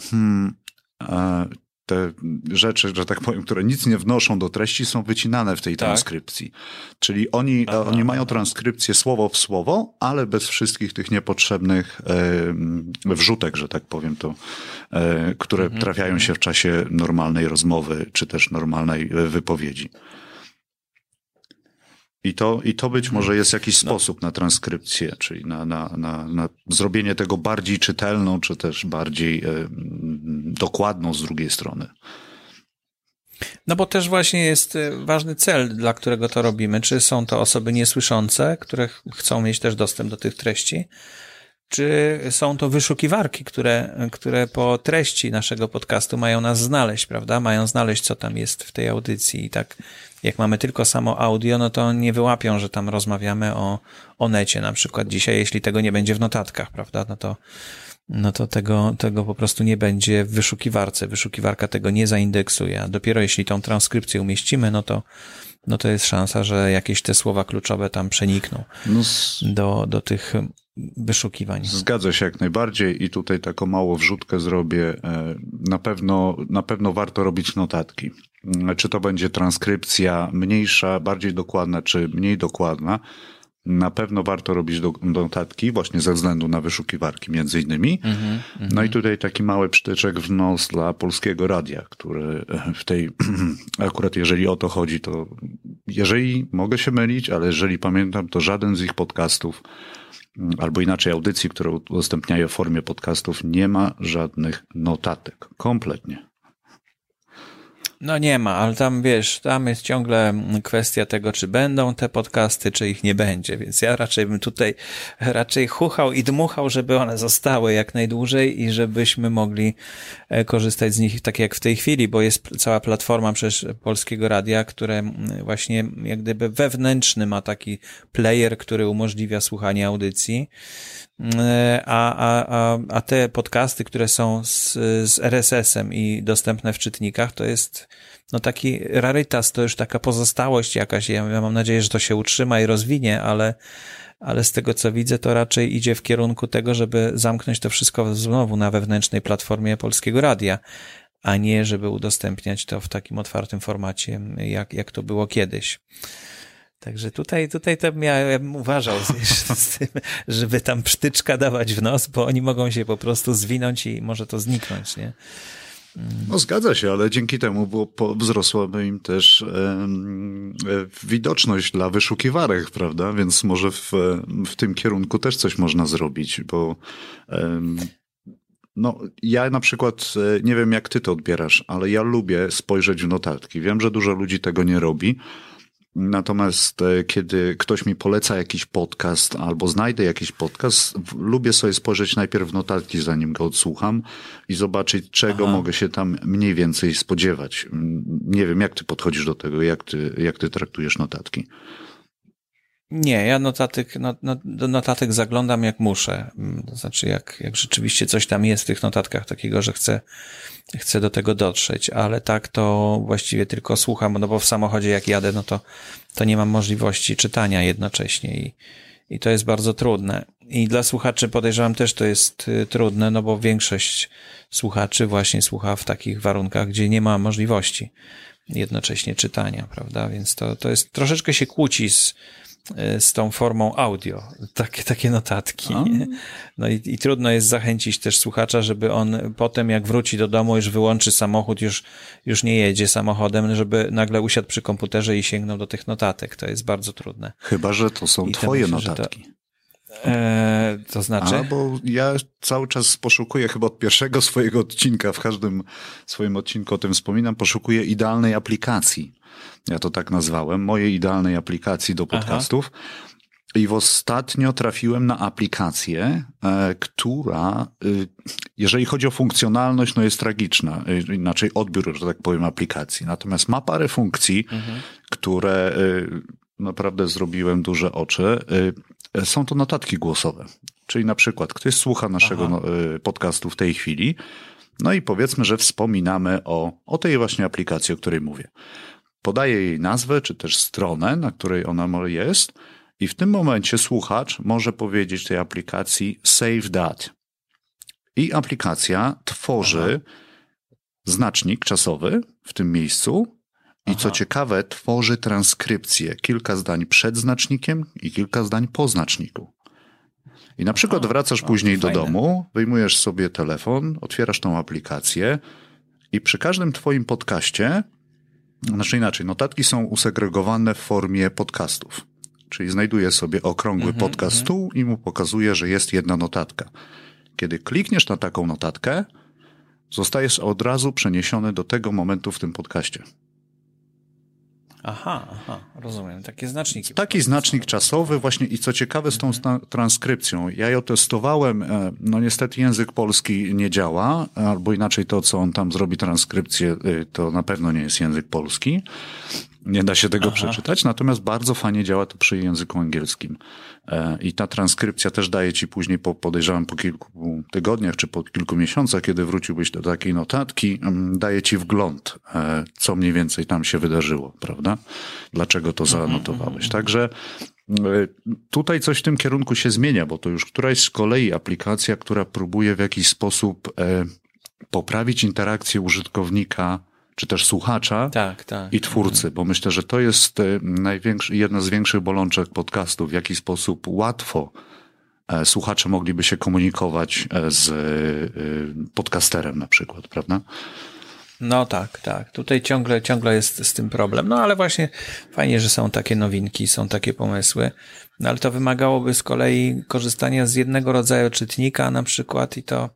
D: te rzeczy, że tak powiem, które nic nie wnoszą do treści, są wycinane w tej transkrypcji. Czyli oni mają transkrypcję słowo w słowo, ale bez wszystkich tych niepotrzebnych wrzutek, że tak powiem, które trafiają się w czasie normalnej rozmowy, czy też normalnej wypowiedzi. I to być może jest jakiś sposób na transkrypcję, czyli na zrobienie tego bardziej czytelną, czy też bardziej dokładną z drugiej strony.
C: No bo też właśnie jest ważny cel, dla którego to robimy. Czy są to osoby niesłyszące, które chcą mieć też dostęp do tych treści, czy są to wyszukiwarki, które po treści naszego podcastu mają nas znaleźć, prawda? Mają znaleźć, co tam jest w tej audycji i tak jak mamy tylko samo audio, no to nie wyłapią, że tam rozmawiamy o necie na przykład dzisiaj, jeśli tego nie będzie w notatkach, prawda? No to tego po prostu nie będzie w wyszukiwarce. Wyszukiwarka tego nie zaindeksuje, a dopiero jeśli tą transkrypcję umieścimy, no to jest szansa, że jakieś te słowa kluczowe tam przenikną do tych wyszukiwań.
D: Zgadza się jak najbardziej i tutaj taką małą wrzutkę zrobię. Na pewno warto robić notatki. Czy to będzie transkrypcja mniejsza, bardziej dokładna, czy mniej dokładna. Na pewno warto robić notatki właśnie ze względu na wyszukiwarki między innymi. No i tutaj taki mały przytyczek w nos dla Polskiego Radia, który w tej, akurat jeżeli o to chodzi, to jeżeli mogę się mylić, ale jeżeli pamiętam, to żaden z ich podcastów albo inaczej audycji, które udostępniają w formie podcastów, nie ma żadnych notatek. Kompletnie.
C: No nie ma, ale tam wiesz, tam jest ciągle kwestia tego, czy będą te podcasty, czy ich nie będzie, więc ja raczej bym tutaj chuchał i dmuchał, żeby one zostały jak najdłużej i żebyśmy mogli korzystać z nich tak jak w tej chwili, bo jest cała platforma przecież Polskiego Radia, które właśnie jak gdyby wewnętrzny ma taki player, który umożliwia słuchanie audycji. A te podcasty, które są z RSS-em i dostępne w czytnikach, to jest no taki rarytas, to już taka pozostałość jakaś. Ja mam nadzieję, że to się utrzyma i rozwinie, ale z tego co widzę, to raczej idzie w kierunku tego, żeby zamknąć to wszystko znowu na wewnętrznej platformie Polskiego Radia, a nie żeby udostępniać to w takim otwartym formacie, jak to było kiedyś. Także tutaj to ja bym uważał, z tym, żeby tam psztyczka dawać w nos, bo oni mogą się po prostu zwinąć i może to zniknąć, nie?
D: No zgadza się, ale dzięki temu wzrosłaby im też widoczność dla wyszukiwarek, prawda? Więc może w tym kierunku też coś można zrobić, bo no ja na przykład nie wiem jak ty to odbierasz, ale ja lubię spojrzeć w notatki. Wiem, że dużo ludzi tego nie robi. Natomiast kiedy ktoś mi poleca jakiś podcast albo znajdę jakiś podcast, lubię sobie spojrzeć najpierw w notatki, zanim go odsłucham i zobaczyć, czego mogę się tam mniej więcej spodziewać. Nie wiem, jak ty podchodzisz do tego, jak ty traktujesz notatki.
C: Nie, ja do notatek zaglądam jak muszę. To znaczy jak rzeczywiście coś tam jest w tych notatkach takiego, że chcę do tego dotrzeć, ale tak to właściwie tylko słucham, no bo w samochodzie jak jadę, no to nie mam możliwości czytania jednocześnie i to jest bardzo trudne. I dla słuchaczy podejrzewam też to jest trudne, no bo większość słuchaczy właśnie słucha w takich warunkach, gdzie nie ma możliwości jednocześnie czytania, prawda? Więc to jest troszeczkę się kłóci z tą formą audio, takie notatki. No i trudno jest zachęcić też słuchacza, żeby on potem jak wróci do domu, już wyłączy samochód, już nie jedzie samochodem, żeby nagle usiadł przy komputerze i sięgnął do tych notatek. To jest bardzo trudne.
D: Chyba że to są twoje notatki.
C: To znaczy?
D: Bo ja cały czas poszukuję chyba od pierwszego swojego odcinka, w każdym swoim odcinku o tym wspominam, poszukuję idealnej aplikacji. Ja to tak nazwałem, mojej idealnej aplikacji do podcastów. I ostatnio trafiłem na aplikację, która, jeżeli chodzi o funkcjonalność, no jest tragiczna. Inaczej odbiór, że tak powiem, aplikacji. Natomiast ma parę funkcji, które naprawdę zrobiłem duże oczy. Są to notatki głosowe. Czyli na przykład ktoś słucha naszego podcastu w tej chwili, no i powiedzmy, że wspominamy o tej właśnie aplikacji, o której mówię. Podaję jej nazwę, czy też stronę, na której ona jest i w tym momencie słuchacz może powiedzieć tej aplikacji save that. I aplikacja tworzy znacznik czasowy w tym miejscu i co ciekawe, tworzy transkrypcję. Kilka zdań przed znacznikiem i kilka zdań po znaczniku. I na przykład wracasz później do domu, wyjmujesz sobie telefon, otwierasz tą aplikację i przy każdym twoim podcaście, znaczy inaczej, notatki są usegregowane w formie podcastów. Czyli znajduje sobie okrągły podcast tu i mu pokazuje, że jest jedna notatka. Kiedy klikniesz na taką notatkę, zostajesz od razu przeniesiony do tego momentu w tym podcaście.
C: Aha, rozumiem. Takie znaczniki.
D: Taki znacznik czasowy właśnie i co ciekawe z tą transkrypcją. Ja ją testowałem, no niestety język polski nie działa, albo inaczej to, co on tam zrobi transkrypcję, to na pewno nie jest język polski. Nie da się tego przeczytać, natomiast bardzo fajnie działa to przy języku angielskim. I ta transkrypcja też daje ci później, podejrzewam, po kilku tygodniach czy po kilku miesiącach, kiedy wróciłbyś do takiej notatki, daje ci wgląd, co mniej więcej tam się wydarzyło, prawda? Dlaczego to zanotowałeś. Także tutaj coś w tym kierunku się zmienia, bo to już któraś z kolei aplikacja, która próbuje w jakiś sposób poprawić interakcję użytkownika czy też słuchacza i twórcy, bo myślę, że to jest jedna z większych bolączek podcastów, w jaki sposób łatwo słuchacze mogliby się komunikować z podcasterem na przykład, prawda?
C: No tak. Tutaj ciągle jest z tym problem. No ale właśnie fajnie, że są takie nowinki, są takie pomysły. No ale to wymagałoby z kolei korzystania z jednego rodzaju czytnika na przykład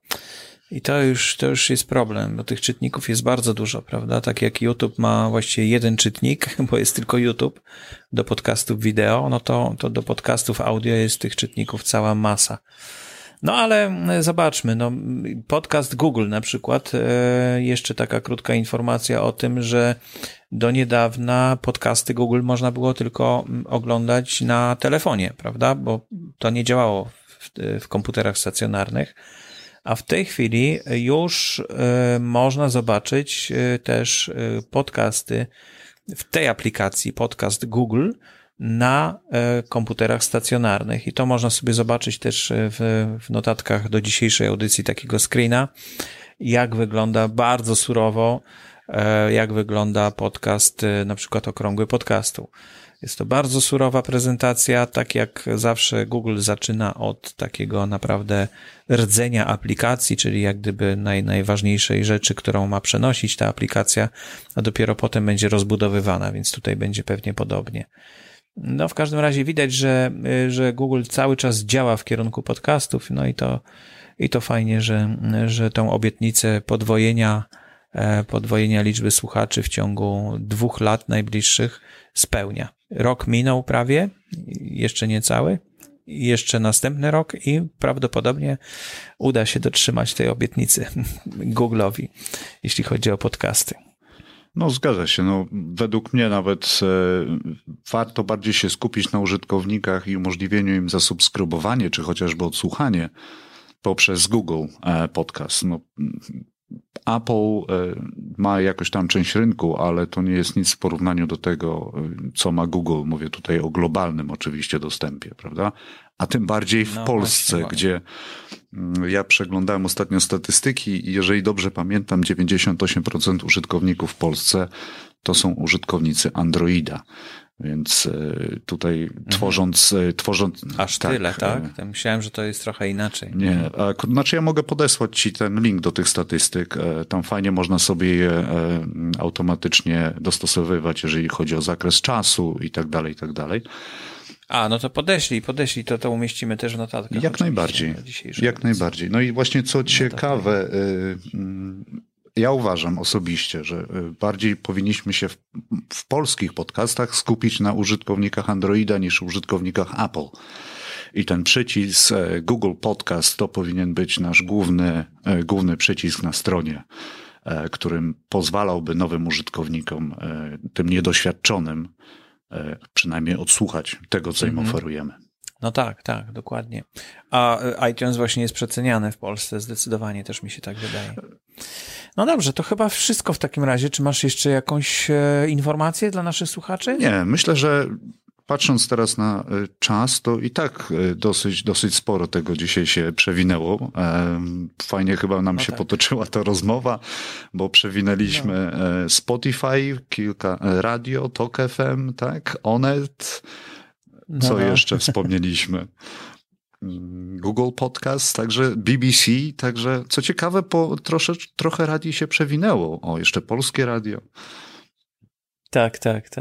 C: i to już jest problem, bo tych czytników jest bardzo dużo, prawda? Tak jak YouTube ma właściwie jeden czytnik, bo jest tylko YouTube do podcastów wideo, no to do podcastów audio jest tych czytników cała masa. No ale zobaczmy, no podcast Google na przykład, jeszcze taka krótka informacja o tym, że do niedawna podcasty Google można było tylko oglądać na telefonie, prawda? Bo to nie działało w komputerach stacjonarnych. A w tej chwili już można zobaczyć też podcasty w tej aplikacji Podcast Google na komputerach stacjonarnych i to można sobie zobaczyć też w notatkach do dzisiejszej audycji takiego screena, jak wygląda bardzo surowo, jak wygląda podcast, na przykład okrągły podcastu. Jest to bardzo surowa prezentacja, tak jak zawsze Google zaczyna od takiego naprawdę rdzenia aplikacji, czyli jak gdyby najważniejszej rzeczy, którą ma przenosić ta aplikacja, a dopiero potem będzie rozbudowywana, więc tutaj będzie pewnie podobnie. No w każdym razie widać, że Google cały czas działa w kierunku podcastów, no i to fajnie, że tą obietnicę podwojenia liczby słuchaczy w ciągu 2 lat najbliższych spełnia. Rok minął prawie, jeszcze niecały, jeszcze następny rok i prawdopodobnie uda się dotrzymać tej obietnicy Google'owi, jeśli chodzi o podcasty.
D: No zgadza się. No, według mnie nawet warto bardziej się skupić na użytkownikach i umożliwieniu im zasubskrybowanie, czy chociażby odsłuchanie poprzez Google Podcast. No, Apple ma jakoś tam część rynku, ale to nie jest nic w porównaniu do tego, co ma Google. Mówię tutaj o globalnym oczywiście dostępie, prawda? A tym bardziej w Polsce, właśnie. Gdzie ja przeglądałem ostatnio statystyki i jeżeli dobrze pamiętam, 98% użytkowników w Polsce to są użytkownicy Androida. Więc tutaj tworząc...
C: Aż tak, tyle, tak? Myślałem, że to jest trochę inaczej.
D: Nie, znaczy ja mogę podesłać ci ten link do tych statystyk. Tam fajnie można sobie je automatycznie dostosowywać, jeżeli chodzi o zakres czasu i tak dalej, i tak dalej.
C: No to podeślij, to umieścimy też w notatkach.
D: Jak najbardziej. No i właśnie co ciekawe, ja uważam osobiście, że bardziej powinniśmy się w polskich podcastach skupić na użytkownikach Androida niż użytkownikach Apple. I ten przycisk Google Podcast to powinien być nasz główny przycisk na stronie, którym pozwalałby nowym użytkownikom, tym niedoświadczonym, przynajmniej odsłuchać tego, co im oferujemy.
C: No tak, dokładnie. A iTunes właśnie jest przeceniany w Polsce, zdecydowanie też mi się tak wydaje. No dobrze, to chyba wszystko w takim razie. Czy masz jeszcze jakąś informację dla naszych słuchaczy?
D: Nie, myślę, że patrząc teraz na czas, to i tak dosyć sporo tego dzisiaj się przewinęło. Fajnie chyba nam się potoczyła ta rozmowa, bo przewinęliśmy Spotify, kilka radio, Talk FM, tak, Onet, co jeszcze wspomnieliśmy? Google Podcast, także BBC, także co ciekawe, trochę radii się przewinęło. Jeszcze Polskie Radio.
C: Tak.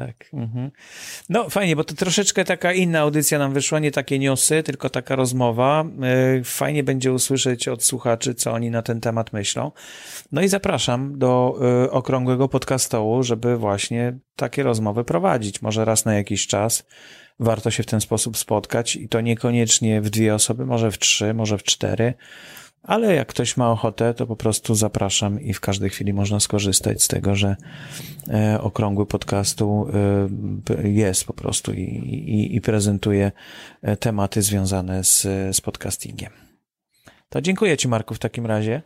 C: No fajnie, bo to troszeczkę taka inna audycja nam wyszła, nie takie newsy, tylko taka rozmowa. Fajnie będzie usłyszeć od słuchaczy, co oni na ten temat myślą. No i zapraszam do Okrągłego Podcastołu, żeby właśnie takie rozmowy prowadzić. Może raz na jakiś czas warto się w ten sposób spotkać i to niekoniecznie w 2 osoby, może w 3, może w 4. Ale jak ktoś ma ochotę, to po prostu zapraszam i w każdej chwili można skorzystać z tego, że Okrągły Podcastu jest po prostu i prezentuje tematy związane z podcastingiem. To dziękuję Ci, Marku, w takim razie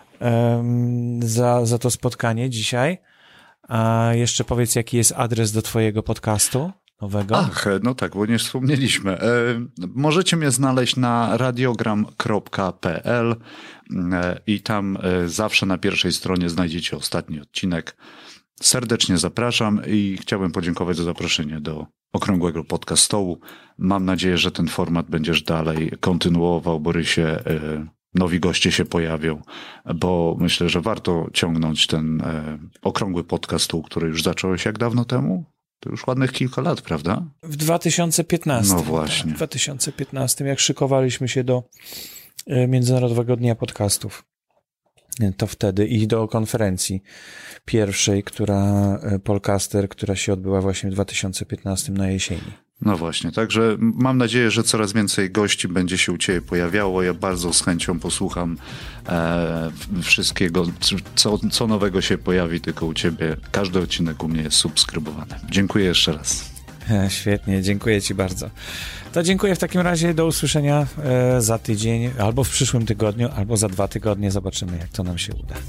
C: za to spotkanie dzisiaj. A jeszcze powiedz, jaki jest adres do Twojego podcastu nowego.
D: No tak, bo nie wspomnieliśmy. Możecie mnie znaleźć na radiogram.pl i tam zawsze na pierwszej stronie znajdziecie ostatni odcinek. Serdecznie zapraszam i chciałbym podziękować za zaproszenie do Okrągłego Podcastołu. Mam nadzieję, że ten format będziesz dalej kontynuował, Borysie. Nowi goście się pojawią, bo myślę, że warto ciągnąć ten Okrągły Podcastu, który już zacząłeś jak dawno temu? To już ładnych kilka lat, prawda?
C: W 2015.
D: No właśnie.
C: W 2015, jak szykowaliśmy się do Międzynarodowego Dnia Podcastów. To wtedy i do konferencji pierwszej, Polcaster, która się odbyła właśnie w 2015 na jesieni.
D: No właśnie, także mam nadzieję, że coraz więcej gości będzie się u Ciebie pojawiało. Ja bardzo z chęcią posłucham wszystkiego, co nowego się pojawi, tylko u Ciebie. Każdy odcinek u mnie jest subskrybowany. Dziękuję jeszcze raz.
C: Świetnie, dziękuję Ci bardzo. To dziękuję w takim razie, do usłyszenia za tydzień, albo w przyszłym tygodniu, albo za 2 tygodnie. Zobaczymy, jak to nam się uda.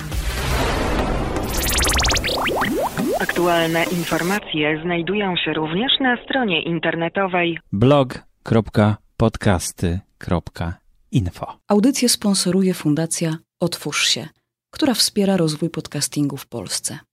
E: Aktualne informacje znajdują się również na stronie internetowej
C: blog.podcasty.info.
F: Audycję sponsoruje Fundacja Otwórz się, która wspiera rozwój podcastingu w Polsce.